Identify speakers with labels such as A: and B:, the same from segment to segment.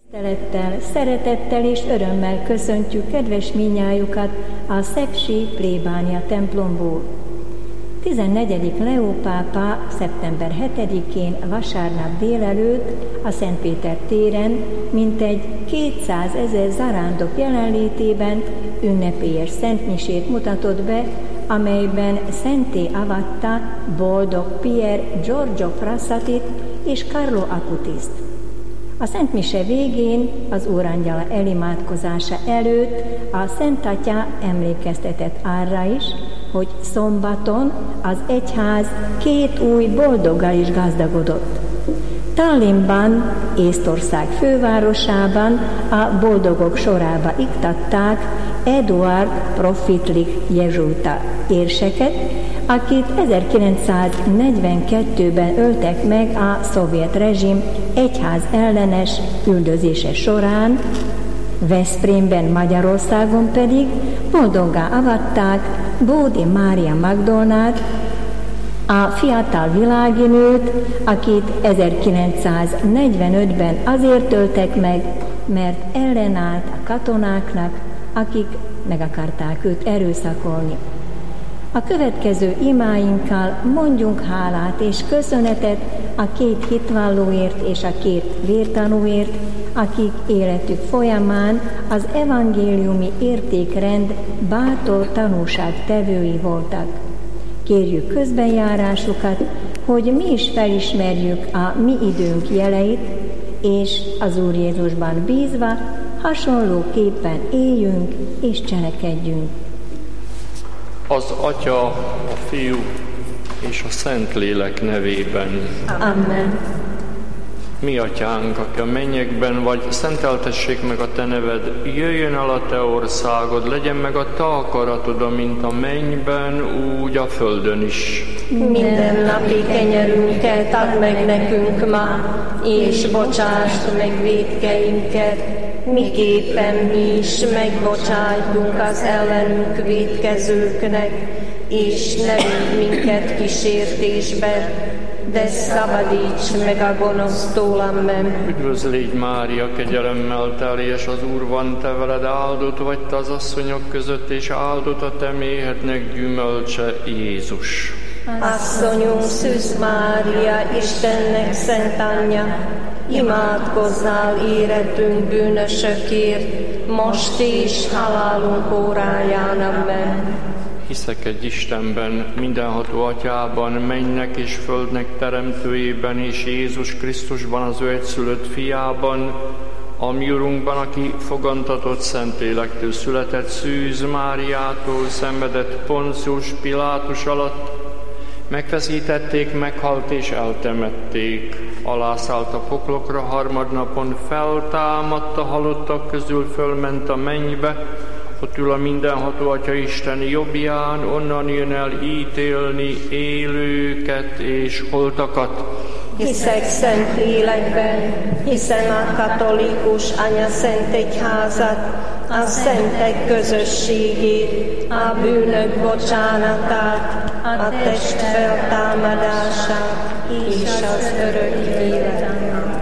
A: Szeretettel és örömmel köszöntjük kedves minnyájukat a szepsi plébánia templomból. 14. Leó pápa szeptember 7-én vasárnap délelőtt a Szentpéter téren mintegy 200 000 zarándok jelenlétében ünnepélyes szentmisét mutatott be, amelyben szenté avatta boldog Pier Giorgio Frassatit és Carlo Acutiszt. A szentmise végén az Úrangyala elimádkozása előtt a Szent Atya emlékeztetett arra is, hogy szombaton az egyház 2 új boldoggal is gazdagodott. Tallinnban, Észtország fővárosában a boldogok sorába iktatták Eduard Profitlich jezsuita érseket, akit 1942-ben öltek meg a szovjet rezsim egyház ellenes üldözése során, Veszprémben, Magyarországon pedig boldoggá avatták Bódi Mária Magdolnát, a fiatal világi nőt, akit 1945-ben azért öltek meg, mert ellenállt a katonáknak, akik meg akarták őt erőszakolni. A következő imáinkkal mondjunk hálát és köszönetet a 2 hitvallóért és a 2 vértanúért, akik életük folyamán az evangéliumi értékrend bátor tanúságtevői voltak. Kérjük közbenjárásukat, hogy mi is felismerjük a mi időnk jeleit, és az Úr Jézusban bízva hasonlóképpen éljünk és cselekedjünk.
B: Az Atya, a Fiú és a Szentlélek nevében.
A: Amen.
B: Mi Atyánk, aki a mennyekben vagy, szenteltessék meg a Te neved, jöjjön el a Te országod, legyen meg a Te akaratod, amint a mennyben, úgy a földön is.
C: Minden napi kenyerünket add meg nekünk ma, és bocsásd meg vétkeinket, miképpen mi is megbocsájtunk az ellenünk vétkezőknek, és ne vigy minket kísértésbe, de szabadíts meg a gonosztól, amen.
B: Üdvözlégy Mária, kegyelemmel teljes, az Úr van te veled, áldott vagy te az asszonyok között, és áldott a te méhednek gyümölcse, Jézus.
C: Asszonyunk, Szűz Mária, Istennek szent anyja, imádkozzál érettünk bűnösökért, most és halálunk óráján, amen.
B: Hiszek egy Istenben, mindenható Atyában, mennynek és földnek teremtőjében, és Jézus Krisztusban, az ő egyszülött fiában, a mi Urunkban, aki fogantatott Szentlélektől született, Szűz Máriától, szenvedett Poncius Pilátus alatt, megfeszítették, meghalt és eltemették, alászállt a poklokra, harmadnapon feltámadt a halottak közül, fölment a mennybe, ott ül a mindenható Atya Isten jobbján, onnan jön el ítélni élőket és holtakat.
C: Hiszek szent lélekben, hiszem a katolikus anya-szent egyházat, a szentek közösségét, a bűnök bocsánatát, a test feltámadását és az örök életet.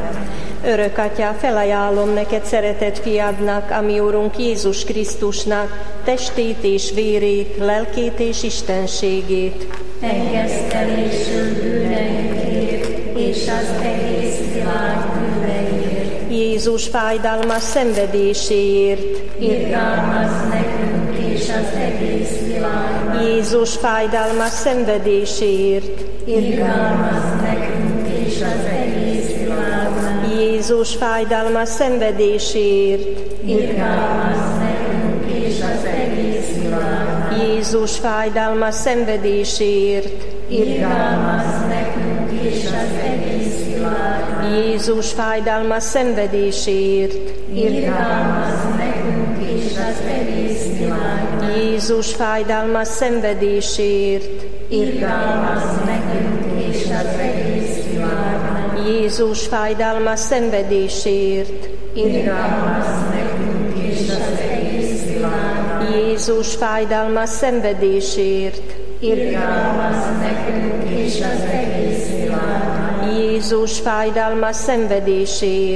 C: Örök Atya, felajánlom neked szeretett fiadnak, a mi Úrunk Jézus Krisztusnak, testét és vérét, lelkét és istenségét.
A: Engesztelésül bűneinkért és az egész világ bűneiért.
C: Jézus fájdalmas szenvedéséért.
A: Irgalmazz nekünk és az egész világ.
C: Jézus fájdalmas szenvedéséért.
A: Irgalmazz nekünk és az egész világ.
C: Jézus fájdalmas szenvedéséért.
A: Irgalmazz nekünk és az egész világ.
C: Jézus fájdalmas szenvedéséért.
A: Irgalmazz nekünk és az egész világ.
C: Jézus fájdalmas szenvedéséért.
A: Irgalmazz nekünk és az egész világ.
C: Jézus fájdalmas szenvedéséért.
A: Irgalmazz nekünk és az egész világ.
C: Jézus fájdalmas szenvedéséért.
A: Irgalmazz nekünk és az egész világ.
C: Jézus fájdalmas szenvedéséért.
A: Irgalmazz nekünk és az egész világ.
C: Jézus fájdalmas szenvedéséért.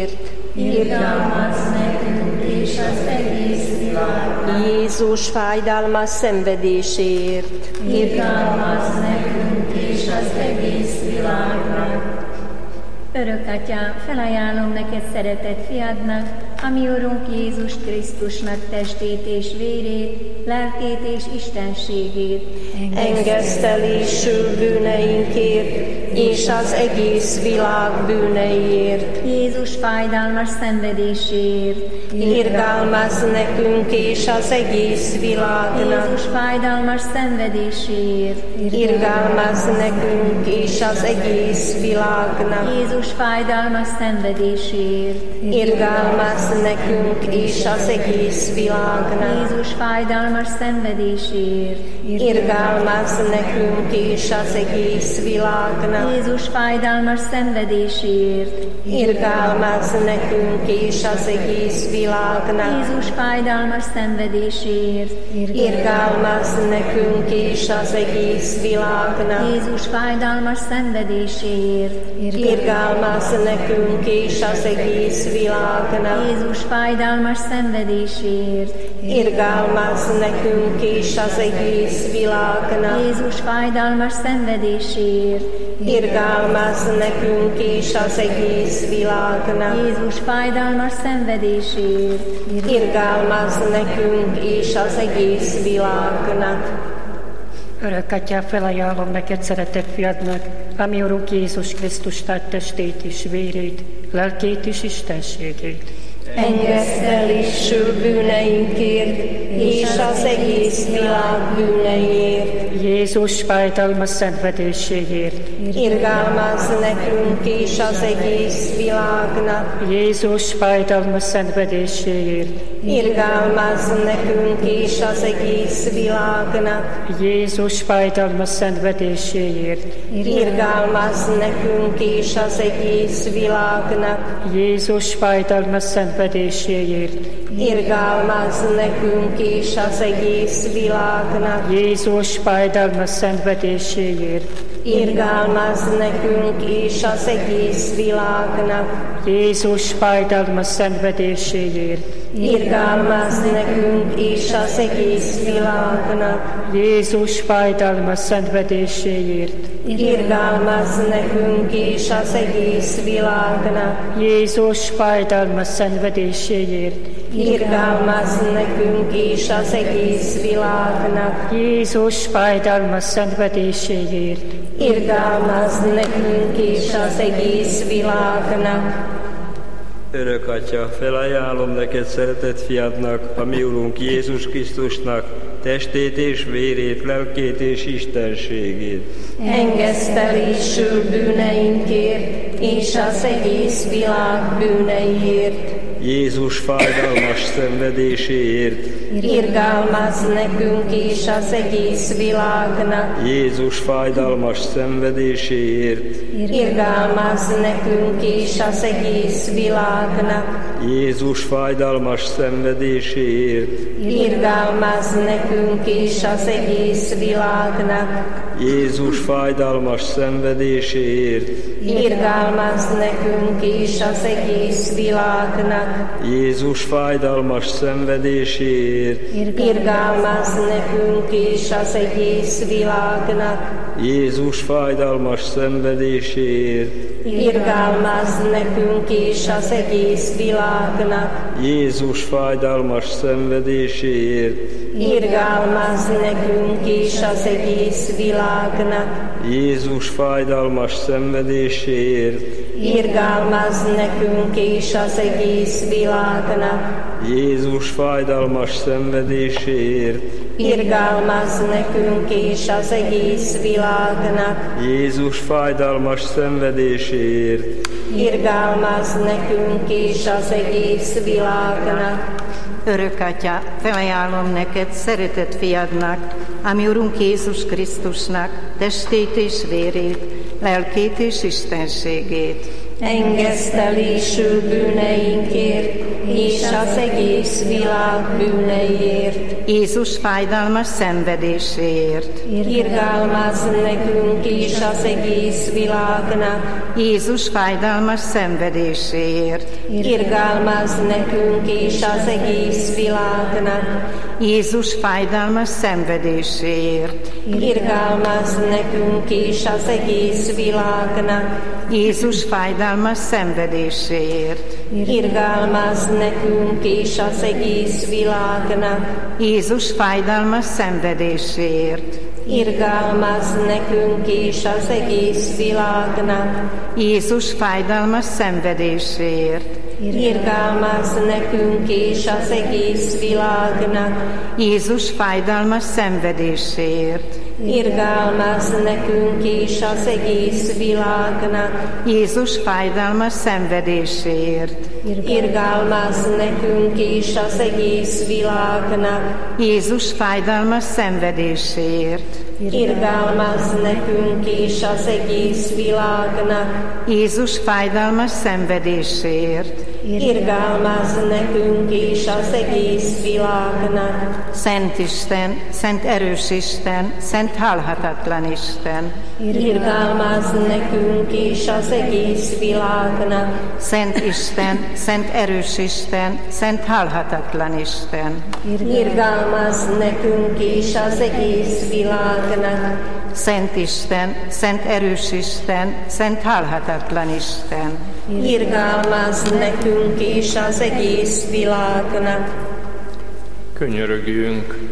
A: irgalmazz nekünk és az egész világnak.
C: Jézus fájdalmas szenvedéséért,
A: Irgalmazz nekünk és az egész világnak. Örök Atyám, felajánlom neked szeretett fiadnak, a mi Urunk Jézus Krisztusnak testét és vérét, lelkét és istenségét.
C: engesztelésül bűneinkért, és az egész világ bűneiért.
A: Jézus fájdalmas szenvedéséért.
C: Irgalmazz nekünk és az egész világnak.
A: Jézus fájdalmas szenvedéséért.
C: Irgalmazz nekünk és az egész világnak.
A: Jézus fájdalmas szenvedéséért.
C: Irgalmazz nekünk és az egész világnak.
A: Jézus fájdalmas szenvedéséért.
C: Irgalmazz nekünk és az egész világnak.
A: Jézus fájdalmas szenvedéséért.
C: Irgalmazz nekünk és az egész világnak.
A: Jézus fájdalmas szenvedéséért.
C: Irgalmazz nekünk és az egész világnak.
A: Jézus fájdalmas szenvedéséért.
C: Irgalmazz nekünk és az egész világnak.
A: Jézus fájdalmas szenvedéséért.
C: Irgalmazz nekünk és az egész világnak.
A: Jézus fájdalmas szenvedéséért.
C: Irgalmazz nekünk és az egész világnak.
A: Jézus fájdalmas szenvedéséért.
C: Irgalmazz nekünk és az egész világnak.
D: Örök Atyám, felajánlom neked szeretett fiadnak, a mi Urunk Jézus Krisztusnak testét és vérét, lelkét és istenségét.
C: Engesztelésül bűneinkért, és az egész világ bűneiért.
D: Jézus fájdalmas szenvedéséért.
C: Irgalmazz nekünk és az egész világnak.
D: Jézus fájdalmas szenvedéséért.
C: Irgalmazz nekünk és az egész világnak.
D: Jézus fájdalmas szenvedéséért.
C: Irgalmazz nekünk és az egész világnak.
D: Jézus fájdalmas szenvedéséért.
C: Irgalmazz nekünk és az egész világnak.
D: Jézus fájdalmas szenvedéséért.
C: Irgalmazz nekünk és az egész világnak.
D: Jézus fájdalmas szenvedéséért.
C: Irgalmazz nekünk és az egész világnak.
D: Jézus fájdalmas szenvedéséért.
C: Irgalmazz nekünk és az egész világnak.
D: Jézus fájdalmas szenvedéséért.
C: Irgalmazz nekünk és az egész világnak.
D: Jézus fájdalmas szenvedéséért.
C: Irgalmazz nekünk és az egész világnak.
E: Örök Atya, felajánlom neked szeretett fiadnak, a mi Urunk Jézus Krisztusnak, testét és vérét, lelkét és istenségét.
C: Engesztelésül bűneinkért, és az egész világ bűneiért.
E: Jézus fájdalmas szenvedéséért.
C: Irgalmazz nekünk és az egész világnak.
E: Jézus fájdalmas szenvedéséért.
C: Irgalmazz nekünk és az egész világnak.
E: Jézus fájdalmas szenvedéséért.
C: Irgalmazz nekünk és az egész világnak.
E: Jézus fájdalmas szenvedéséért.
C: Irgalmazz nekünk és az egész világnak.
E: Jézus fájdalmas szenvedéséért.
C: Irgalmazz nekünk és az egész világnak.
E: Jézus fájdalmas szenvedéséért.
C: Irgalmazz nekünk és az egész világnak.
E: Jézus fájdalmas szenvedéséért.
C: Irgalmazz nekünk és az egész világnak.
E: Jézus fájdalmas szenvedéséért.
C: Irgalmazz nekünk és az egész világnak.
E: Jézus fájdalmas szenvedéséért.
C: Irgalmazz nekünk és az egész világnak.
E: Jézus fájdalmas szenvedéséért.
C: Irgalmazz nekünk és az egész világnak.
F: Örök Atya, felajánlom neked szeretett fiadnak, a mi Urunk Jézus Krisztusnak testét és vérét, lelkét és istenségét.
C: Engesztelésül bűneinkért, és az egész világ bűneiért.
F: Jézus fájdalmas szenvedéséért.
C: Irgalmazz nekünk és az egész világnak.
F: Jézus fájdalmas szenvedéséért.
C: Irgalmazz nekünk és az egész világnak.
F: Jézus fájdalmas szenvedéséért.
C: Irgalmazz nekünk és az egész világnak.
F: Jézus fájdalmas szenvedéséért.
C: Irgalmazz nekünk és az egész világnak.
F: Jézus fájdalmas szenvedéséért.
C: Irgalmazz nekünk és az egész világnak.
F: Jézus fájdalmas szenvedéséért.
C: Irgalmazz nekünk és az egész világnak.
F: Jézus fájdalmas szenvedéséért.
C: Irgalmazz nekünk és az egész világnak.
F: Jézus fájdalmas szenvedéséért.
C: Irgalmazz nekünk és az egész világnak.
F: Jézus fájdalmas szenvedéséért.
C: Irgalmazz nekünk és az egész világnak.
F: Jézus fájdalmas szenvedéséért.
C: Irgalmazz nekünk és az egész világnak.
F: Szent Isten, szent erős Isten, szent halhatatlan Isten.
C: Irgalmazz nekünk és az egész világnak.
F: Szent Isten, szent erős Isten, szent halhatatlan Isten.
C: Irgalmazz nekünk és az egész világnak.
F: Szent Isten, szent erős Isten, szent halhatatlan Isten.
C: Irgalmazz nekünk és az egész világnak.
B: Könyörögjünk!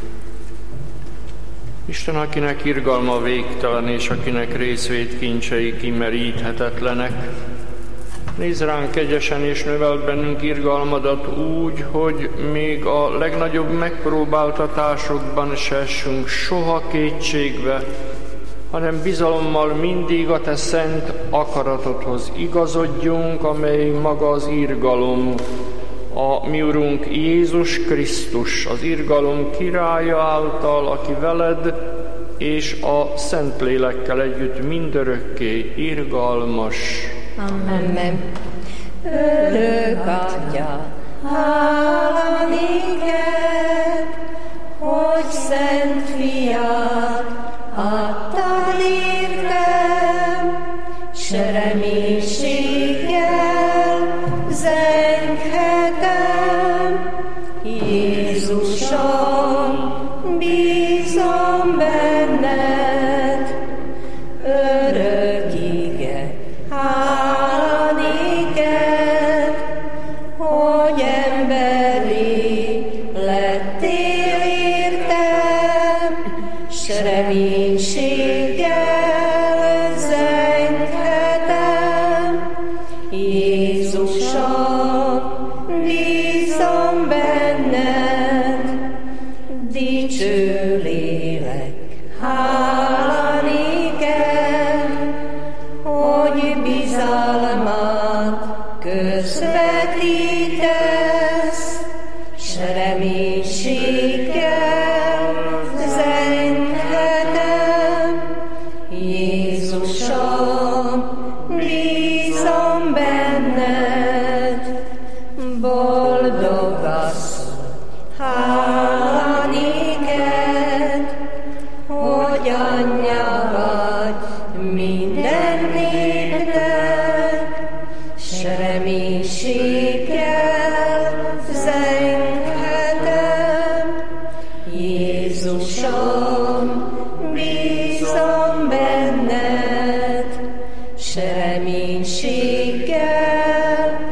B: Isten, akinek irgalma végtelen, és akinek részvét kincsei kimeríthetetlenek, nézz ránk kegyesen, és növeld bennünk irgalmadat úgy, hogy még a legnagyobb megpróbáltatásokban se essünk soha kétségbe, hanem bizalommal mindig a te szent akaratodhoz igazodjunk, amely maga az irgalom, a mi Urunk Jézus Krisztus, az irgalom királya által, aki veled és a Szentlélekkel együtt mindörökké irgalmas.
C: Amen. Örök Atya, hála néked, hogy Szent Fiad adtál értem, s reménységgel zenghetem. Jézusom, bízom benned, örökige, hála néked, hogy emberi lettél értem, s reménységgel zenghetem. Jézusom, bízom benned, dicső lélek, hála néked, hogy bizalmat közvetítesz, s reménységgel zenghetem. Jézusom, bízom benned, boldog asszony, hála néked, hogy anyja vagy minden népnek, s reménységgel zenghetem. Jézusom, bízom benned, s reménységgel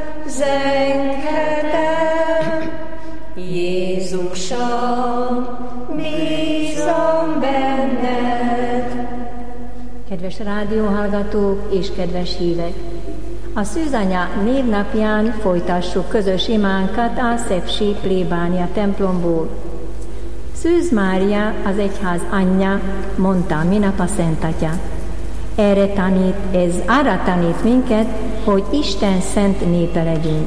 C: zenghetem. Jézusom, bízom benned.
A: Kedves rádióhallgatók és kedves hívek! A Szűzanya névnapján folytassuk közös imánkat a szepsi plébánia templomból. Szűz Mária, az egyház anyja, mondta minap a Szent Atya. Arra tanít minket, hogy Isten szent népe legyünk.